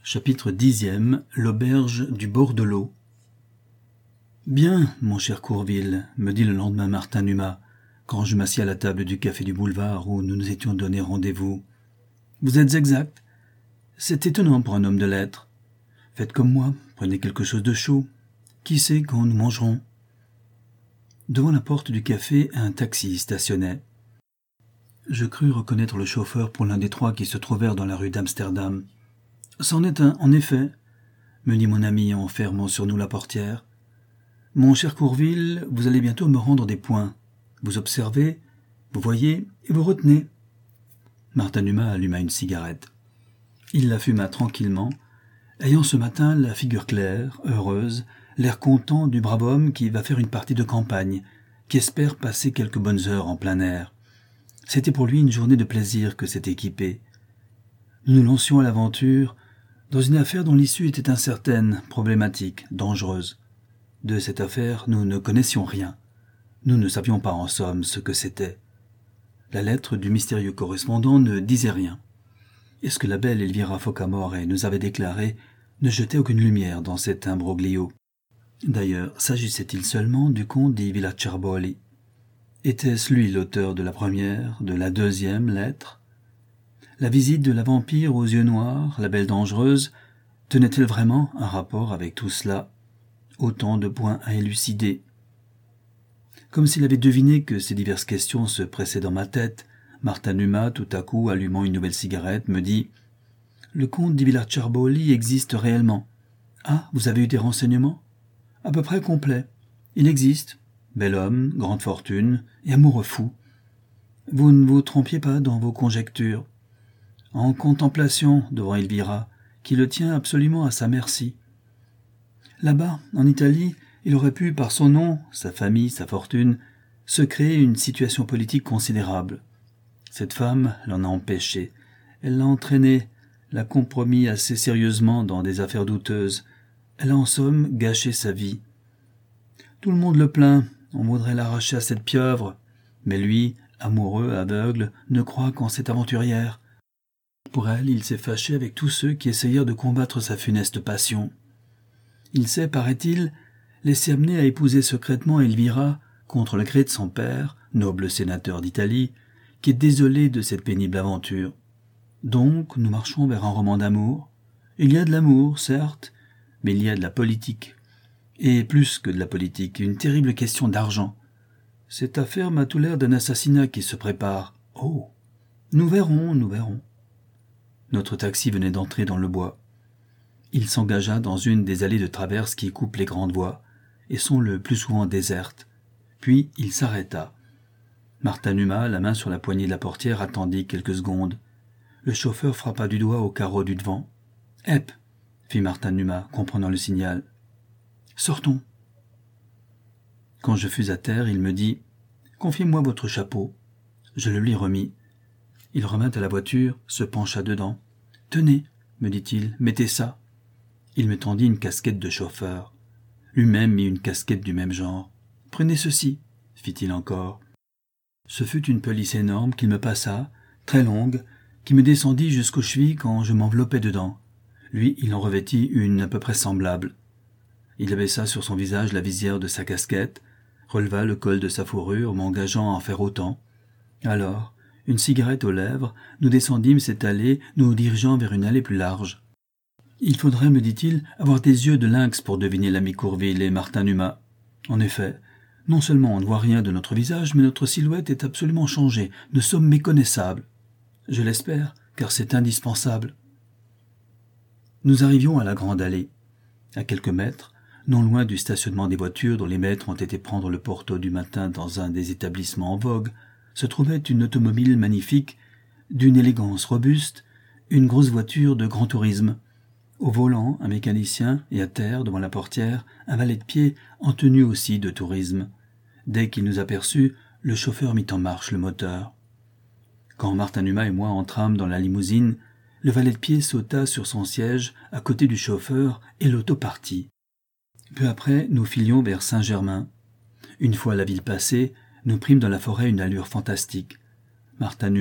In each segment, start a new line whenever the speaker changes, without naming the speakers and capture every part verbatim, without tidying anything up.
Chapitre dixième. L'auberge du bord de l'eau. « Bien, mon cher Courville, me dit le lendemain Martin Numa, quand je m'assis à la table du café du boulevard où nous nous étions donné rendez-vous. Vous êtes exact. C'est étonnant pour un homme de lettres. Faites comme moi, prenez quelque chose de chaud. Qui sait quand nous mangerons ?» Devant la porte du café, un taxi stationnait. Je crus reconnaître le chauffeur pour l'un des trois qui se trouvèrent dans la rue d'Amsterdam. « C'en est un, en effet, » me dit mon ami en fermant sur nous la portière. « Mon cher Courville, vous allez bientôt me rendre des points. Vous observez, vous voyez et vous retenez. » Martin Numa alluma une cigarette. Il la fuma tranquillement, ayant ce matin la figure claire, heureuse, l'air content du brave homme qui va faire une partie de campagne, qui espère passer quelques bonnes heures en plein air. C'était pour lui une journée de plaisir que s'était équipée. Nous nous lancions à l'aventure dans une affaire dont l'issue était incertaine, problématique, dangereuse. De cette affaire, nous ne connaissions rien. Nous ne savions pas en somme ce que c'était. La lettre du mystérieux correspondant ne disait rien. Et ce que la belle Elvira Focamore nous avait déclaré ne jetait aucune lumière dans cet imbroglio. D'ailleurs, s'agissait-il seulement du comte di Villacerbolli? Était-ce lui l'auteur de la première, de la deuxième lettre? La visite de la vampire aux yeux noirs, la belle dangereuse, tenait-elle vraiment un rapport avec tout cela? Autant de points à élucider. Comme s'il avait deviné que ces diverses questions se pressaient dans ma tête, Martin Numa, tout à coup allumant une nouvelle cigarette, me dit « Le comte di Villacerbolli existe réellement. Ah, vous avez eu des renseignements? À peu près complets. Il existe. Bel homme, grande fortune et amoureux fou. Vous ne vous trompiez pas dans vos conjectures. En contemplation devant Elvira, qui le tient absolument à sa merci. Là-bas, en Italie, il aurait pu, par son nom, sa famille, sa fortune, se créer une situation politique considérable. Cette femme l'en a empêché. Elle l'a entraîné, l'a compromis assez sérieusement dans des affaires douteuses. Elle a en somme gâché sa vie. Tout le monde le plaint, on voudrait l'arracher à cette pieuvre, mais lui, amoureux, aveugle, ne croit qu'en cette aventurière. Pour elle, il s'est fâché avec tous ceux qui essayèrent de combattre sa funeste passion. Il s'est, paraît-il, laissé amener à épouser secrètement Elvira contre le gré de son père, noble sénateur d'Italie, qui est désolé de cette pénible aventure. Donc, nous marchons vers un roman d'amour. Il y a de l'amour, certes, mais il y a de la politique. Et plus que de la politique, une terrible question d'argent. Cette affaire m'a tout l'air d'un assassinat qui se prépare. Oh, nous verrons, nous verrons. Notre taxi venait d'entrer dans le bois. Il s'engagea dans une des allées de traverse qui coupent les grandes voies, et sont le plus souvent désertes. Puis il s'arrêta. Martin Numa, la main sur la poignée de la portière, attendit quelques secondes. Le chauffeur frappa du doigt au carreau du devant. « Hep !» fit Martin Numa, comprenant le signal. « Sortons !» Quand je fus à terre, il me dit « Confiez-moi votre chapeau. » Je le lui remis. Il revint à la voiture, se pencha dedans. « Tenez, me dit-il, mettez ça. » Il me tendit une casquette de chauffeur. Lui-même mit une casquette du même genre. « Prenez ceci, » fit-il encore. Ce fut une pelisse énorme qu'il me passa, très longue, qui me descendit jusqu'aux chevilles quand je m'enveloppais dedans. Lui, il en revêtit une à peu près semblable. Il abaissa sur son visage la visière de sa casquette, releva le col de sa fourrure, m'engageant à en faire autant. Alors, une cigarette aux lèvres, nous descendîmes cette allée, nous dirigeant vers une allée plus large. Il faudrait, me dit-il, avoir des yeux de lynx pour deviner l'ami Courville et Martin Numa. En effet, non seulement on ne voit rien de notre visage, mais notre silhouette est absolument changée. Nous sommes méconnaissables. Je l'espère, car c'est indispensable. Nous arrivions à la grande allée. À quelques mètres, non loin du stationnement des voitures dont les maîtres ont été prendre le porto du matin dans un des établissements en vogue, se trouvait une automobile magnifique, d'une élégance robuste, une grosse voiture de grand tourisme. Au volant, un mécanicien, et à terre, devant la portière, un valet de pied en tenue aussi de tourisme. Dès qu'il nous aperçut, le chauffeur mit en marche le moteur. Quand Martin Numa et moi entrâmes dans la limousine, le valet de pied sauta sur son siège à côté du chauffeur et l'auto partit. Peu après, nous filions vers Saint-Germain. Une fois la ville passée, nous prîmes dans la forêt une allure fantastique. Martin Numa,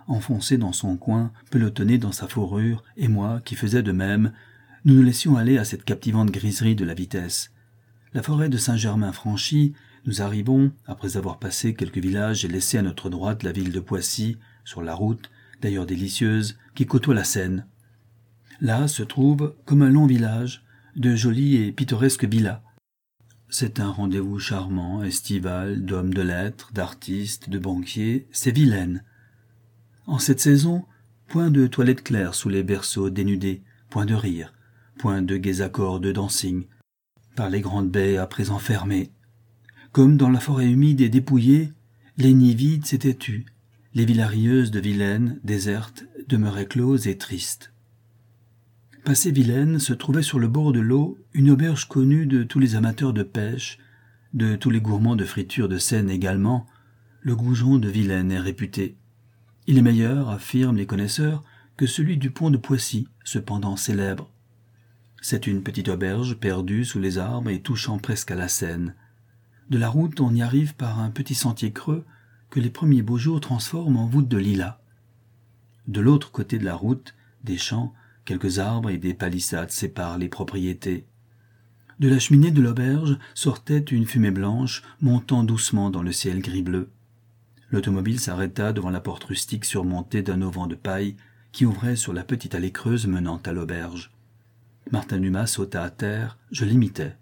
enfoncé dans son coin, pelotonné dans sa fourrure, et moi, qui faisais de même, nous nous laissions aller à cette captivante griserie de la vitesse. La forêt de Saint-Germain franchie, nous arrivons, après avoir passé quelques villages et laissé à notre droite la ville de Poissy, sur la route, d'ailleurs délicieuse, qui côtoie la Seine. Là se trouve, comme un long village, de jolies et pittoresques villas. C'est un rendez-vous charmant, estival, d'hommes de lettres, d'artistes, de banquiers, c'est Vilaine. En cette saison, point de toilettes claires sous les berceaux dénudés, point de rire, point de gais accords de dancing, par les grandes baies à présent fermées. Comme dans la forêt humide et dépouillée, les nids vides s'étaient tus, les villas rieuses de Vilaine, désertes, demeuraient closes et tristes. Passé Vilaine se trouvait sur le bord de l'eau une auberge connue de tous les amateurs de pêche, de tous les gourmands de friture de Seine également. Le goujon de Vilaine est réputé. Il est meilleur, affirment les connaisseurs, que celui du pont de Poissy, cependant célèbre. C'est une petite auberge perdue sous les arbres et touchant presque à la Seine. De la route, on y arrive par un petit sentier creux que les premiers beaux jours transforment en voûte de lilas. De l'autre côté de la route, des champs, quelques arbres et des palissades séparent les propriétés. De la cheminée de l'auberge sortait une fumée blanche montant doucement dans le ciel gris-bleu. L'automobile s'arrêta devant la porte rustique surmontée d'un auvent de paille qui ouvrait sur la petite allée creuse menant à l'auberge. Martin Dumas sauta à terre, je l'imitais.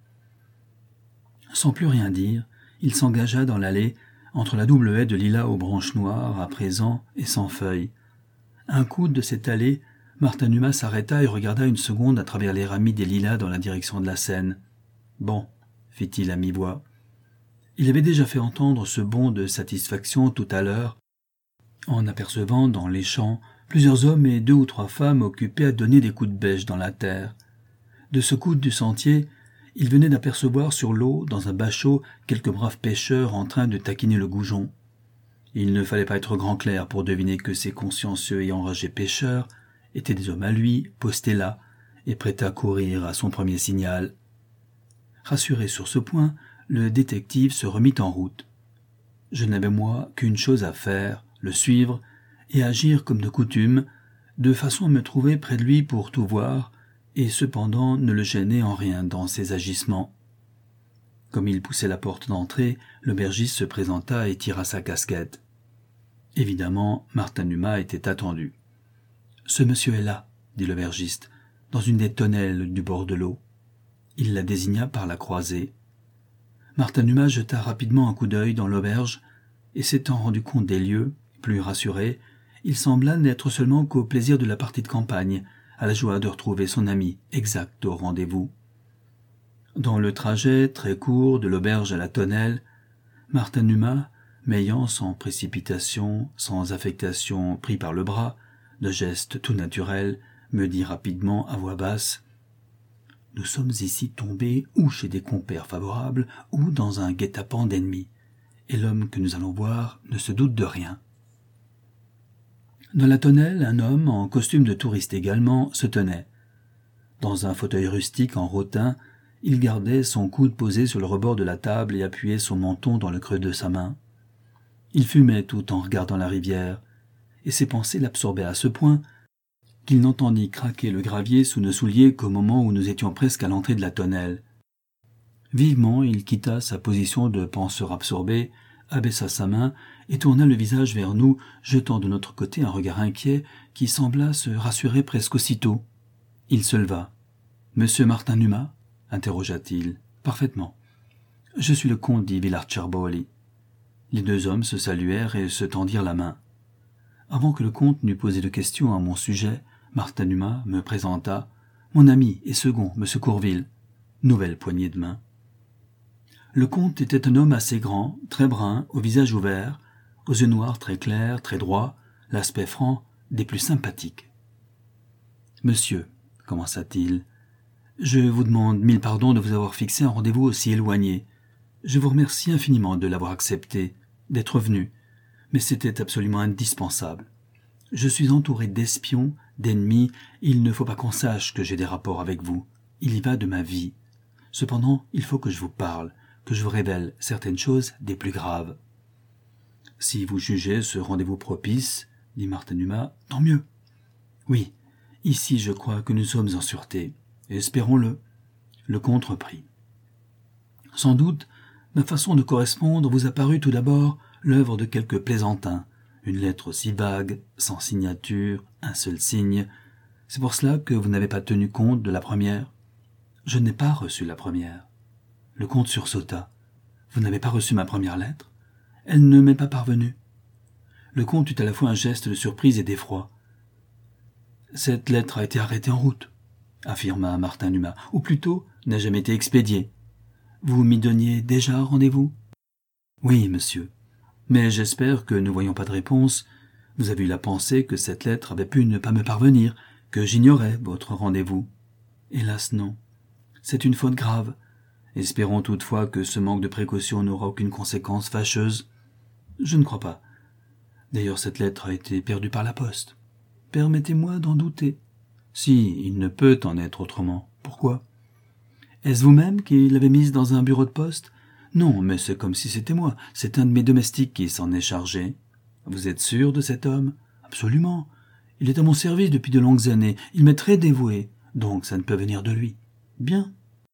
Sans plus rien dire, il s'engagea dans l'allée, entre la double haie de lilas aux branches noires, à présent, et sans feuilles. À un coude de cette allée, Martin Dumas s'arrêta et regarda une seconde à travers les ramis des lilas dans la direction de la Seine. « Bon », fit-il à mi-voix. Il avait déjà fait entendre ce bond de satisfaction tout à l'heure, en apercevant dans les champs plusieurs hommes et deux ou trois femmes occupés à donner des coups de bêche dans la terre. De ce coude du sentier, il venait d'apercevoir sur l'eau, dans un bachot, quelques braves pêcheurs en train de taquiner le goujon. Il ne fallait pas être grand clerc pour deviner que ces consciencieux et enragés pêcheurs étaient des hommes à lui, postés là, et prêts à courir à son premier signal. Rassuré sur ce point, le détective se remit en route. Je n'avais moi qu'une chose à faire, le suivre, et agir comme de coutume, de façon à me trouver près de lui pour tout voir, et cependant ne le gêner en rien dans ses agissements. Comme il poussait la porte d'entrée, l'aubergiste se présenta et tira sa casquette. Évidemment, Martin Dumas était attendu. « Ce monsieur est là, » dit l'aubergiste, « dans une des tonnelles du bord de l'eau. » Il la désigna par la croisée. Martin Dumas jeta rapidement un coup d'œil dans l'auberge, et s'étant rendu compte des lieux, plus rassuré, il sembla n'être seulement qu'au plaisir de la partie de campagne, à la joie de retrouver son ami exact au rendez-vous. Dans le trajet très court de l'auberge à la tonnelle, Martin Dumas, m'ayant sans précipitation, sans affectation pris par le bras, de geste tout naturel, me dit rapidement à voix basse « Nous sommes ici tombés ou chez des compères favorables ou dans un guet-apens d'ennemis, et l'homme que nous allons voir ne se doute de rien. » Dans la tonnelle, un homme, en costume de touriste également, se tenait. Dans un fauteuil rustique en rotin, il gardait son coude posé sur le rebord de la table et appuyait son menton dans le creux de sa main. Il fumait tout en regardant la rivière, et ses pensées l'absorbaient à ce point qu'il n'entendit craquer le gravier sous nos souliers qu'au moment où nous étions presque à l'entrée de la tonnelle. Vivement, il quitta sa position de penseur absorbé, abaissa sa main et tourna le visage vers nous, jetant de notre côté un regard inquiet qui sembla se rassurer presque aussitôt. Il se leva. « Monsieur Martin Dumas ?» interrogea-t-il. « Parfaitement. Je suis le comte dit Villard-Cerboli. » Les deux hommes se saluèrent et se tendirent la main. Avant que le comte n'eût posé de questions à mon sujet, Martin Dumas me présenta « Mon ami et second, monsieur Courville. » Nouvelle poignée de main. Le comte était un homme assez grand, très brun, au visage ouvert, aux yeux noirs très clairs, très droits, l'aspect franc, des plus sympathiques. « Monsieur, » commença-t-il, « je vous demande mille pardons de vous avoir fixé un rendez-vous aussi éloigné. Je vous remercie infiniment de l'avoir accepté, d'être venu, mais c'était absolument indispensable. Je suis entouré d'espions, d'ennemis, et il ne faut pas qu'on sache que j'ai des rapports avec vous. Il y va de ma vie. Cependant, il faut que je vous parle, que je vous révèle certaines choses des plus graves. Si vous jugez ce rendez-vous propice, dit Martin Numa. « Tant mieux. Oui, ici je crois que nous sommes en sûreté. Espérons-le. » Le comte reprit. « Sans doute, ma façon de correspondre vous a paru tout d'abord l'œuvre de quelque plaisantin, une lettre aussi vague, sans signature, un seul signe. C'est pour cela que vous n'avez pas tenu compte de la première. » « Je n'ai pas reçu la première. » Le comte sursauta. « Vous n'avez pas reçu ma première lettre ? Elle ne m'est pas parvenue. » Le comte eut à la fois un geste de surprise et d'effroi. « Cette lettre a été arrêtée en route, » affirma Martin Numa, « ou plutôt n'a jamais été expédiée. Vous m'y donniez déjà rendez-vous ? » ?»« Oui, monsieur. Mais j'espère que ne voyant pas de réponse, vous avez eu la pensée que cette lettre avait pu ne pas me parvenir, que j'ignorais votre rendez-vous. Hélas non. C'est une faute grave. Espérons toutefois que ce manque de précaution n'aura aucune conséquence fâcheuse. Je ne crois pas. D'ailleurs, cette lettre a été perdue par la poste. Permettez-moi d'en douter. Si, il ne peut en être autrement. Pourquoi ? Est-ce vous-même qui l'avez mise dans un bureau de poste ? Non, mais c'est comme si c'était moi. C'est un de mes domestiques qui s'en est chargé. Vous êtes sûr de cet homme ? Absolument. Il est à mon service depuis de longues années. Il m'est très dévoué. Donc ça ne peut venir de lui. Bien.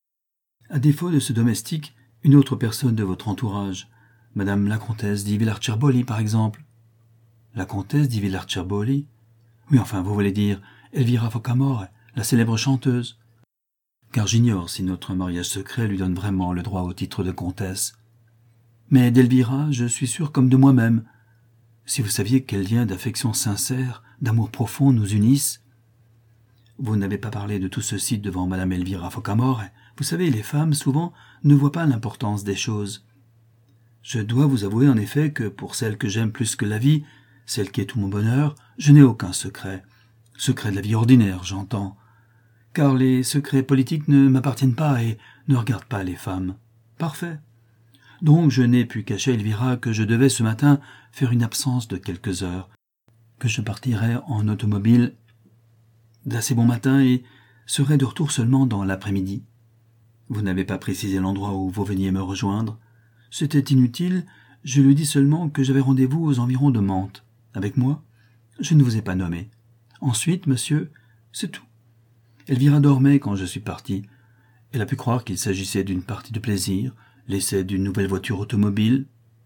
À défaut de ce domestique, une autre personne de votre entourage, Madame la comtesse di Villarcerboli, par exemple. La comtesse di Villarcerboli ? Oui, enfin, vous voulez dire Elvira Focamore, la célèbre chanteuse. Car j'ignore si notre mariage secret lui donne vraiment le droit au titre de comtesse. Mais d'Elvira, je suis sûr comme de moi-même. Si vous saviez quel lien d'affection sincère, d'amour profond nous unissent. Vous n'avez pas parlé de tout ceci devant Madame Elvira Focamore. Vous savez, les femmes, souvent, ne voient pas l'importance des choses. Je dois vous avouer, en effet, que pour celle que j'aime plus que la vie, celle qui est tout mon bonheur, je n'ai aucun secret. Secret de la vie ordinaire, j'entends. Car les secrets politiques ne m'appartiennent pas et ne regardent pas les femmes. Parfait. Donc je n'ai pu cacher à Elvira que je devais ce matin faire une absence de quelques heures, que je partirais en automobile d'assez bon matin et serais de retour seulement dans l'après-midi. Vous n'avez pas précisé l'endroit où vous veniez me rejoindre. C'était inutile, je lui dis seulement que j'avais rendez-vous aux environs de Mantes. Avec moi, je ne vous ai pas nommé. Ensuite, monsieur, c'est tout. Elvira dormait quand je suis parti. Elle a pu croire qu'il s'agissait d'une partie de plaisir, l'essai d'une nouvelle voiture automobile.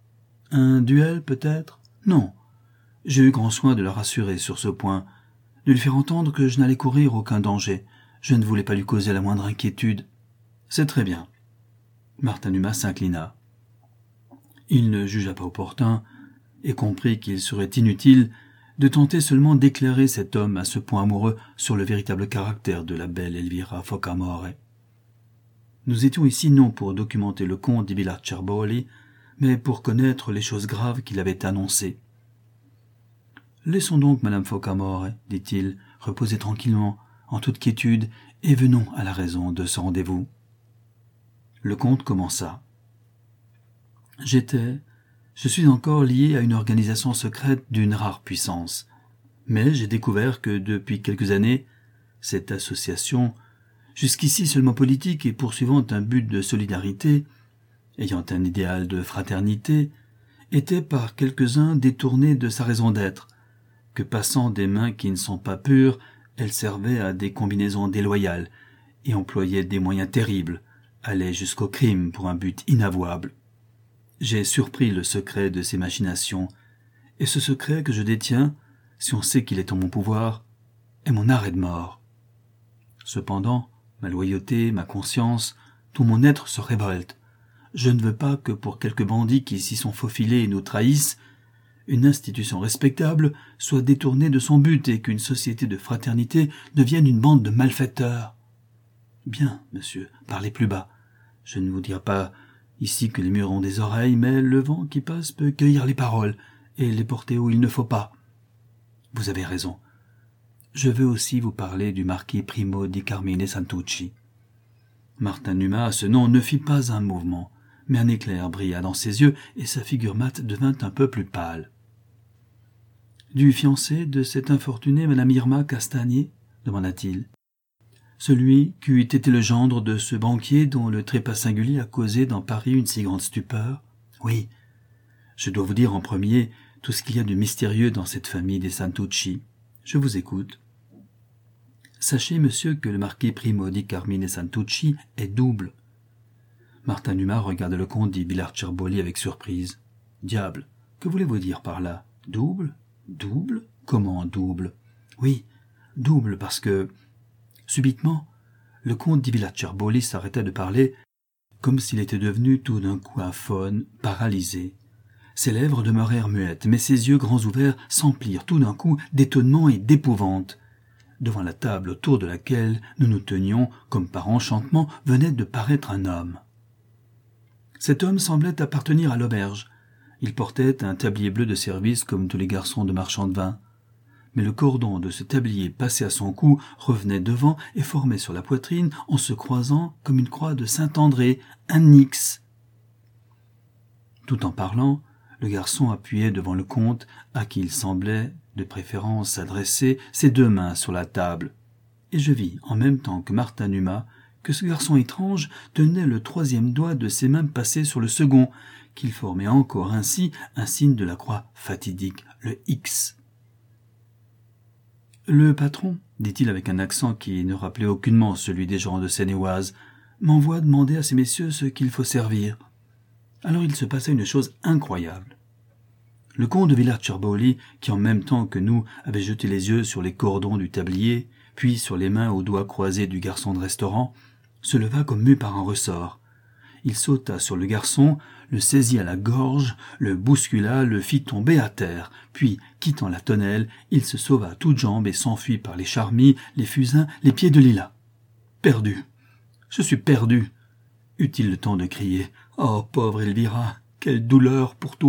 Un duel, peut-être ? Non. J'ai eu grand soin de la rassurer sur ce point, de lui faire entendre que je n'allais courir aucun danger. Je ne voulais pas lui causer la moindre inquiétude. C'est très bien. Martin Numa s'inclina. Il ne jugea pas opportun et comprit qu'il serait inutile de tenter seulement d'éclairer cet homme à ce point amoureux sur le véritable caractère de la belle Elvira Focamore. Nous étions ici non pour documenter le comte di Villarcerboli, mais pour connaître les choses graves qu'il avait annoncées. « Laissons donc Madame Focamore, dit-il, reposer tranquillement, en toute quiétude, et venons à la raison de ce rendez-vous. » Le comte commença. « J'étais, je suis encore lié à une organisation secrète d'une rare puissance, mais j'ai découvert que depuis quelques années, cette association, jusqu'ici seulement politique et poursuivant un but de solidarité, ayant un idéal de fraternité, était par quelques-uns détournée de sa raison d'être, que passant des mains qui ne sont pas pures, elle servait à des combinaisons déloyales et employait des moyens terribles, allait jusqu'au crime pour un but inavouable. J'ai surpris le secret de ces machinations, et ce secret que je détiens, si on sait qu'il est en mon pouvoir, est mon arrêt de mort. Cependant, ma loyauté, ma conscience, tout mon être se révolte. Je ne veux pas que pour quelques bandits qui s'y sont faufilés et nous trahissent, une institution respectable soit détournée de son but et qu'une société de fraternité devienne une bande de malfaiteurs. Bien, monsieur, parlez plus bas. Je ne vous dirai pas ici que les murs ont des oreilles, mais le vent qui passe peut cueillir les paroles et les porter où il ne faut pas. Vous avez raison. Je veux aussi vous parler du marquis Primo di Carmine Santucci. Martin Numa, à ce nom, ne fit pas un mouvement, mais un éclair brilla dans ses yeux et sa figure mate devint un peu plus pâle. « Du fiancé de cette infortunée Madame Irma Castagnier ?» demanda-t-il. « Celui qui eût été le gendre de ce banquier dont le trépas singulier a causé dans Paris une si grande stupeur ? Oui. Je dois vous dire en premier, tout ce qu'il y a de mystérieux dans cette famille des Santucci. Je vous écoute. Sachez, monsieur, que le marquis Primo di Carmine Santucci est double. Martin Numa regarde le comte dit Villard-Cerboli avec surprise. Diable, que voulez-vous dire par là? Double? Double? Comment double? Oui, double parce que, subitement, le comte dit Villard-Cerboli s'arrêta de parler comme s'il était devenu tout d'un coup aphone, paralysé. Ses lèvres demeurèrent muettes, mais ses yeux grands ouverts s'emplirent tout d'un coup d'étonnement et d'épouvante. Devant la table autour de laquelle nous nous tenions, comme par enchantement, venait de paraître un homme. Cet homme semblait appartenir à l'auberge. Il portait un tablier bleu de service comme tous les garçons de marchands de vin. Mais le cordon de ce tablier passé à son cou revenait devant et formait sur la poitrine, en se croisant comme une croix de Saint-André, un X. Tout en parlant, le garçon appuyait devant le comte, à qui il semblait, de préférence, adresser ses deux mains sur la table. Et je vis, en même temps que Martin Numa, que ce garçon étrange tenait le troisième doigt de ses mains passé sur le second, qu'il formait encore ainsi un signe de la croix fatidique, le X. « Le patron, dit-il avec un accent qui ne rappelait aucunement celui des gens de Seine-et-Oise, m'envoie demander à ces messieurs ce qu'il faut servir. » Alors il se passa une chose incroyable. Le comte de Villard-Cerboli, qui en même temps que nous avait jeté les yeux sur les cordons du tablier, puis sur les mains aux doigts croisés du garçon de restaurant, se leva comme mu par un ressort. Il sauta sur le garçon, le saisit à la gorge, le bouscula, le fit tomber à terre, puis, quittant la tonnelle, il se sauva à toutes jambes et s'enfuit par les charmilles, les fusains, les pieds de lilas. Perdu. Je suis perdu. Eut-il le temps de crier « Oh, pauvre Elvira, quelle douleur pour toi !»